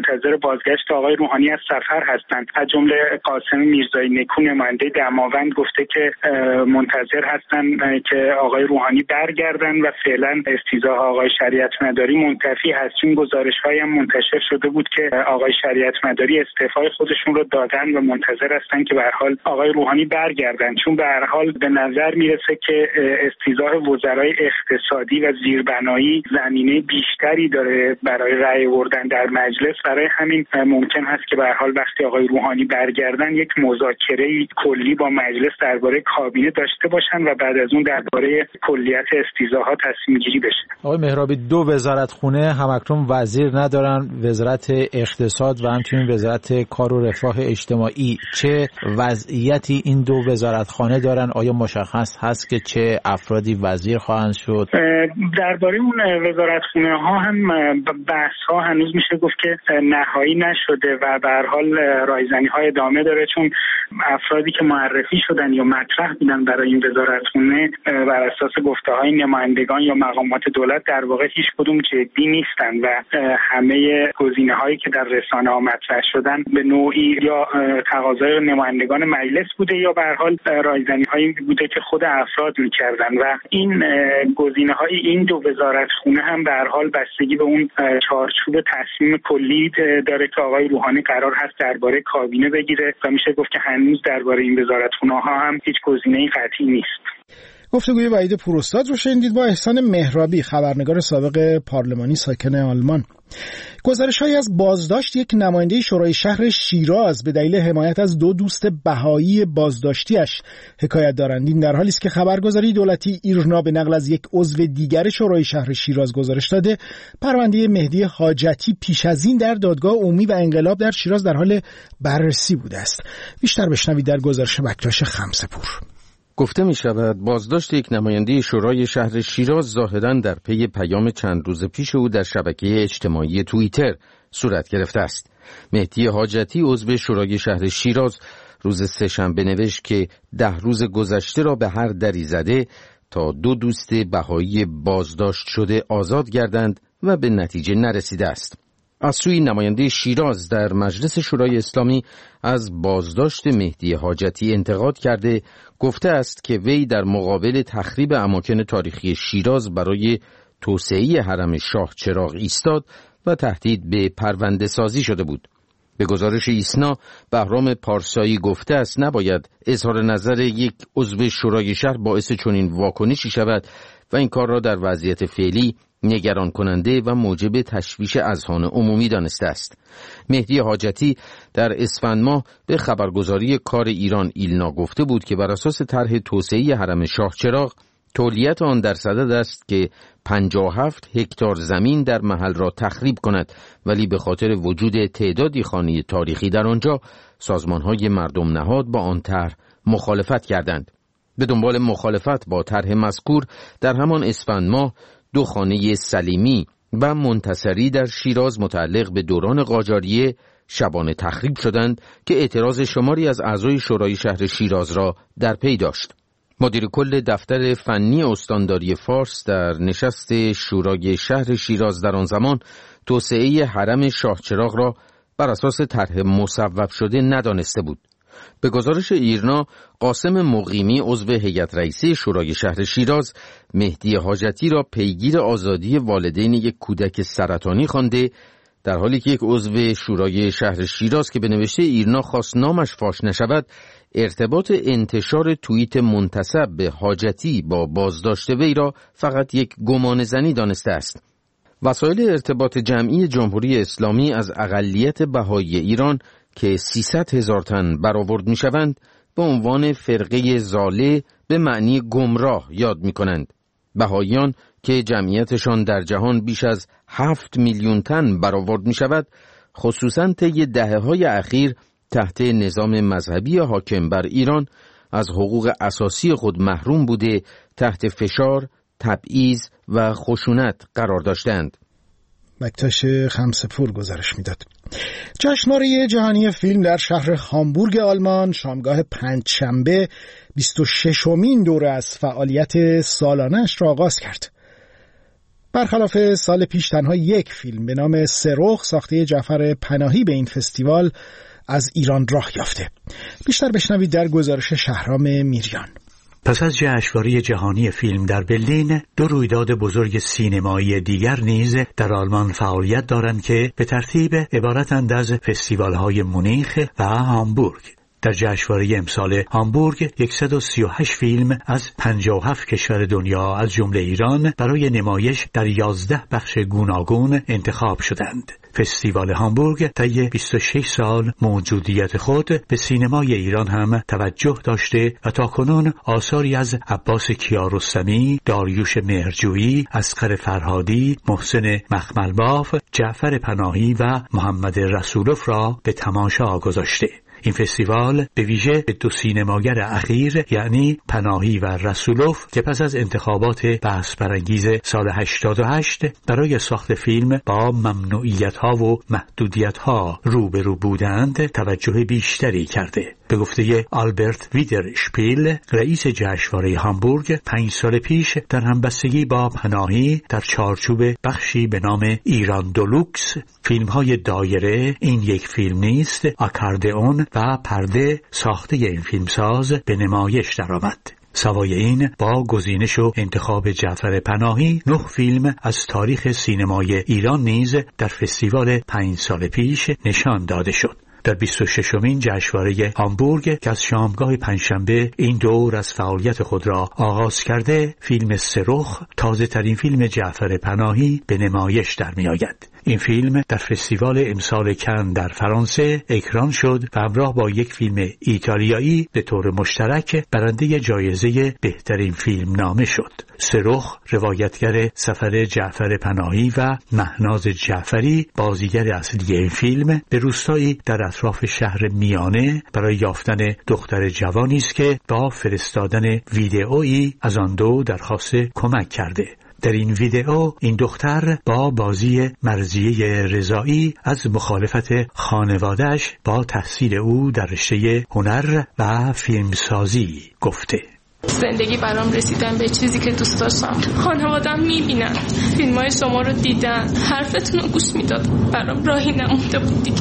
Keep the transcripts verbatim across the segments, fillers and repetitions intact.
منتظر بازگشت آقای روحانی از سفر هستند. از جمله قاسم میرزایی نکو نماینده دماوند گفته که منتظر هستند که آقای روحانی برگردن و فعلا استیضاح آقای شریعت مداری منتفی هست. این گزارش‌های هم منتشر شده بود که آقای شریعت مداری استعفای خودشون رو دادن و منتظر هستن که به هر حال آقای روحانی برگردن، چون به هر حال به نظر میرسه که استیضاح وزرای اقتصادی و زیربنایی زمینه بیشتری داره برای رأی آوردن در مجلس. برای همین ممکن هست که به هر حال وقتی آقای روحانی برگردن یک مذاکره کلی با مجلس درباره کابینه داشته باشن و بعد از اون درباره کلیت استیضاحات تصمیم گیری بشه. آقای مهرابی، دو وزارتخونه همکنون وزیر ندارن، وزارت اقتصاد و همچنین وزارت کار و رفاه اجتماعی. چه وضعیتی این دو وزارتخانه دارن؟ آیا مشخص هست که چه افرادی وزیر خواهند شد؟ درباره اون وزارتخونه ها هم بحث ها هنوز میشه گفت که نهایی نشده و به هر حال رایزنی های ادامه داره، چون افرادی که معرفی شدن یا مطرح بودن برای این وزارتخونه بر اساس گفته های نمایندگان یا مقامات دولت در واقع هیچ کدوم جدی نیستن و همه گزینه هایی که در رسانه ها مطرح شدن به نوعی یا تقاضای نمایندگان مجلس بوده یا به هر حال رایزنی هایی بوده که خود افراد میکردن و این گزینه های این دو وزارتخونه هم به هر حال بستگی به اون چارچوب تصمیم کلی داره که آقای روحانی قرار هست درباره کابینه بگیره و میشه گفت که هنوز درباره این وزارتخونه ها هم هیچ گزینه‌ای قطعی نیست. گفتگوی وحید پوراستاد رو شنیدید با احسان مهرابی، خبرنگار سابق پارلمانی ساکن آلمان. گزارش‌هایی از بازداشت یک نماینده شورای شهر شیراز به دلیل حمایت از دو دوست بهایی بازداشتیش حکایت دارند. این در حالی است که خبرگزاری دولتی ایرنا به نقل از یک عضو دیگر شورای شهر شیراز گزارش داده پرونده مهدی حاجتی پیش از این در دادگاه عمومی و انقلاب در شیراز در حال بررسی بوده است. بیشتر بشنوید در گزارش بکتاش خمسه‌پور. گفته می شود بازداشت یک نماینده شورای شهر شیراز ظاهراً در پی پیام چند روز پیش او در شبکه اجتماعی توییتر صورت گرفته است. مهدی حاجتی عضو شورای شهر شیراز روز سه‌شنبه نوشت که ده روز گذشته را به هر دری زده تا دو دوست بهایی بازداشت شده آزاد گردند و به نتیجه نرسیده است. از سوی نماینده شیراز در مجلس شورای اسلامی از بازداشت مهدی حاجتی انتقاد کرده گفته است که وی در مقابل تخریب اماکن تاریخی شیراز برای توسعه حرم شاه چراغ ایستاد و تهدید به پرونده سازی شده بود. به گزارش ایسنا، بهرام پارسایی گفته است نباید اظهار نظر یک عضو شورای شهر باعث چنین واکنشی شود و این کار را در وضعیت فعلی نگران کننده و موجب تشویش اذهان عمومی دانسته است. مهدی حاجتی در اسفند ماه به خبرگزاری کار ایران ایلنا گفته بود که بر اساس طرح توسعه حرم شاه چراغ تولیت آن در صدد است که پنجاه و هفت هکتار زمین در محل را تخریب کند، ولی به خاطر وجود تعدادی خانه تاریخی در آنجا سازمان‌های مردم نهاد با آن طرح مخالفت کردند. به دنبال مخالفت با طرح مذکور در همان اسفند ماه دو خانه سلیمی و منتصری در شیراز متعلق به دوران قاجاریه شبانه تخریب شدند که اعتراض شماری از اعضای شورای شهر شیراز را در پی داشت. مدیر کل دفتر فنی استانداری فارس در نشست شورای شهر شیراز در آن زمان توسعه حرم شاه چراغ را بر اساس طرح مصوب شده ندانسته بود. به گزارش ایرنا، قاسم مقیمی عضو هیئت رئیسه شورای شهر شیراز مهدی حاجتی را پیگیر آزادی والدین یک کودک سرطانی خوانده، در حالی که یک عضو شورای شهر شیراز که به نوشته ایرنا خواست نامش فاش نشود ارتباط انتشار توییت منتسب به حاجتی با بازداشت وی را فقط یک گمانه‌زنی دانسته است. وسایل ارتباط جمعی جمهوری اسلامی از اقلیت بهایی ایران که سیصد هزار تن برآورد می‌شوند به عنوان فرقه ضاله به معنی گمراه یاد می‌کنند. بهاییان که جمعیتشان در جهان بیش از هفت میلیون تن برآورد می‌شود، خصوصاً طی دهه‌های اخیر تحت نظام مذهبی حاکم بر ایران از حقوق اساسی خود محروم بوده، تحت فشار، تبعیض و خشونت قرار داشتند. بکتاش خمسه‌پور گزارش میداد. جشنواره جهانی فیلم در شهر هامبورگ آلمان شامگاه پنجشنبه بیست و ششمین دوره از فعالیت سالانه‌اش را آغاز کرد. برخلاف سال پیش تنها یک فیلم به نام سرخ ساخته جعفر پناهی به این فستیوال از ایران راه یافته. بیشتر بشنوید در گزارش شهرام میریان. پس از جشنواره جهانی فیلم در برلین، دو رویداد بزرگ سینمایی دیگر نیز در آلمان فعالیت دارند که به ترتیب عبارتند از فستیوال‌های مونیخ و هامبورگ. در جشنواره امسال هامبورگ صد و سی و هشت فیلم از پنجاه و هفت کشور دنیا از جمله ایران برای نمایش در یازده بخش گوناگون انتخاب شدند. فستیوال هامبورگ طی بیست و شش سال موجودیت خود به سینمای ایران هم توجه داشته و تاکنون آثاری از عباس کیارستمی، داریوش مهرجویی، اصغر فرهادی، محسن مخملباف، جعفر پناهی و محمد رسولوف را به تماشا گذاشته. این فستیوال به ویژه به دو سینماگر اخیر یعنی پناهی و رسولوف که پس از انتخابات بحث برانگیز سال هشتاد و هشت برای ساخت فیلم با ممنوعیت‌ها و محدودیت‌ها روبرو بودند توجه بیشتری کرده. به گفته آلبرت ویدرشپیل رئیس جشنواره هامبورگ، پنج سال پیش در همبستگی با پناهی در چارچوب بخشی به نام ایران دولوکس فیلم‌های دایره این یک فیلم نیست آکاردئون و پرده ساخته این فیلمساز به نمایش درآمد. سوای این با گزینش و انتخاب جعفر پناهی نه فیلم از تاریخ سینمای ایران نیز در فستیوال پنج سال پیش نشان داده شد. در بیست و ششمین جشنواره هامبورگ که از شامگاه پنجشنبه این دور از فعالیت خود را آغاز کرده، فیلم سرخ تازه ترین فیلم جعفر پناهی به نمایش در می آید. این فیلم در فستیوال امسال کن در فرانسه اکران شد و همراه با یک فیلم ایتالیایی به طور مشترک برنده جایزه بهترین فیلم نامه شد. سرخ روایتگر سفر جعفر پناهی و مهناز جعفری بازیگر اصلی این فیلم به روستایی در اطراف شهر میانه برای یافتن دختر جوانی است که با فرستادن ویدئویی از آن دو درخواست کمک کرده. در این ویدئو این دختر با بازی مرضیه رضایی از مخالفت خانواده‌اش با تحصیل او در رشته هنر و فیلمسازی گفته. زندگی برام رسیدن به چیزی که دوست داشتم. خانوادم میبینن، فیلمای شما رو دیدن، حرفتون رو گوش میداد. برام راهی نمونده بود دیگه.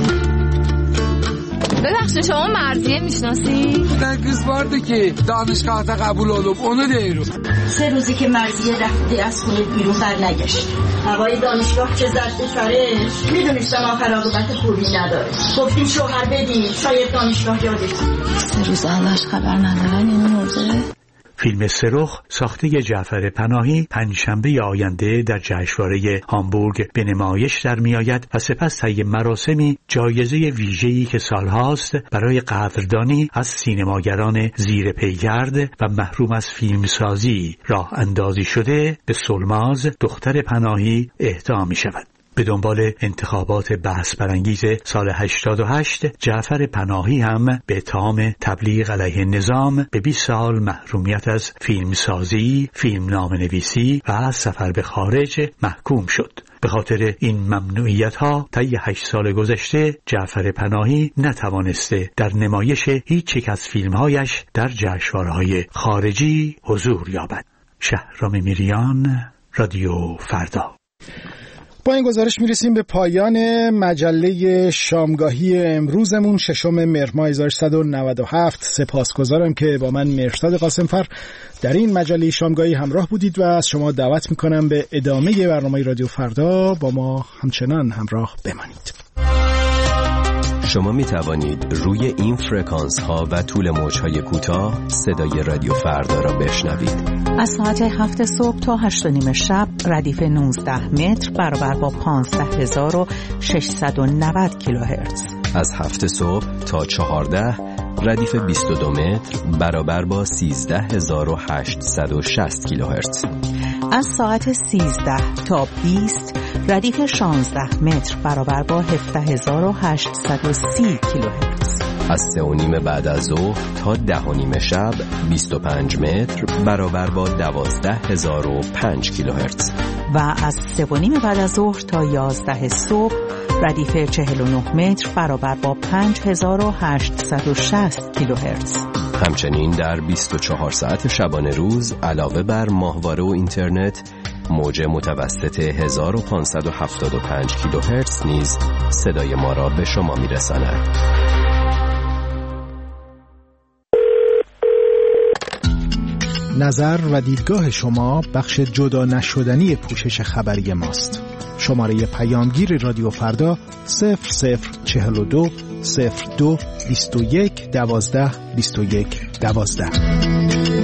ببخشید شما مرضیه میشناسی؟ در گزبارده که دانشگاه تا قبول olub onu دیرم. سه روزی که مرضیه رفته از خونه بیرون بر نگشت. هوای دانشگاه چه زرد فرش. میدونستم آخر عاقبت خوبی نداره. گفتیم شوهر بدین شاید دانشگاه یادش. سه روز ازش خبر ندارن این مرده؟ فیلم سرخ ساخته جعفر پناهی پنجشنبه آینده در جشنواره هامبورگ به نمایش در میآید و سپس طی مراسمی جایزه ویژه‌ای که سالهاست برای قدردانی از سینماگران زیر پیگرد و محروم از فیلمسازی راه اندازی شده به سلماز دختر پناهی اهدا می شود. به دنبال انتخابات بحث برانگیز سال هشتاد و هشت جعفر پناهی هم به اتهام تبلیغ علیه نظام به بیست سال محرومیت از فیلمسازی، فیلمنامه‌نویسی و سفر به خارج محکوم شد. به خاطر این ممنوعیت‌ها طی هشت سال گذشته جعفر پناهی نتوانسته در نمایش هیچ یک از فیلم‌هایش در جشنواره‌های خارجی حضور یابد. شهرام میریان، رادیو فردا. با این گزارش میرسیم به پایان مجله شامگاهی امروزمون ششم مهر ماه هزار و سیصد و نود و هفت. سپاسگزارم که با من مهرزاد قاسمفر در این مجله شامگاهی همراه بودید و از شما دعوت میکنم به ادامه برنامه رادیو فردا با ما همچنان همراه بمانید. شما می توانید روی این فرکانس ها و طول موج های کوتاه صدای رادیو فردا را بشنوید. از ساعت هفت صبح تا هشت و نیم شب ردیف نوزده متر برابر با پانزده هزار و ششصد و نود کیلوهرتز. از هفت صبح تا چهارده ردیف بیست و دو متر برابر با سیزده هزار و هشتصد و شصت کیلوهرتز. از ساعت سیزده تا بیست ردیف شانزده متر برابر با هفده هزار و هشتصد و سی کیلوهرتز. از سه و نیم بعد از ظهر تا ده و نیم شب بیست و پنج متر برابر با دوازده هزار و پنج کیلوهرتز. و از سه و نیم بعد از ظهر تا یازده صبح ردیف چهل و نه متر برابر با پنج هزار و هشتصد و شصت کیلوهرتز. همچنین در بیست و چهار ساعت شبانه روز علاوه بر ماهواره و اینترنت موج متوسط هزار و پانصد و هفتاد و پنج کیلوهرتز نیز صدای ما را به شما می‌رساند. نظر و دیدگاه شما بخش جدا نشدنی پوشش خبری ماست. شماره پیامگیر رادیو فردا صفر صفر چهل و دو صفر دو بیست و یک دوازده بیست و یک دوازده.